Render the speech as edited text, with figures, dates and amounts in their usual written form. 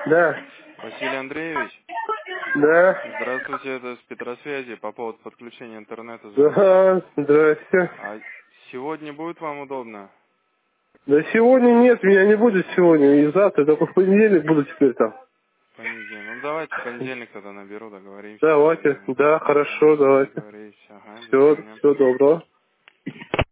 Да. Василий Андреевич, Да. здравствуйте, это с Петросвязи по поводу подключения интернета звоню. Да. Здрасте. А сегодня будет вам удобно? Да сегодня нет, меня не будет сегодня. И завтра, только в понедельник буду теперь там. Понедельник. Ну давайте в понедельник тогда наберу, договоримся. Давайте. Да, хорошо, Ага, давайте. договорились. Ага, до Все, свидания. все доброго.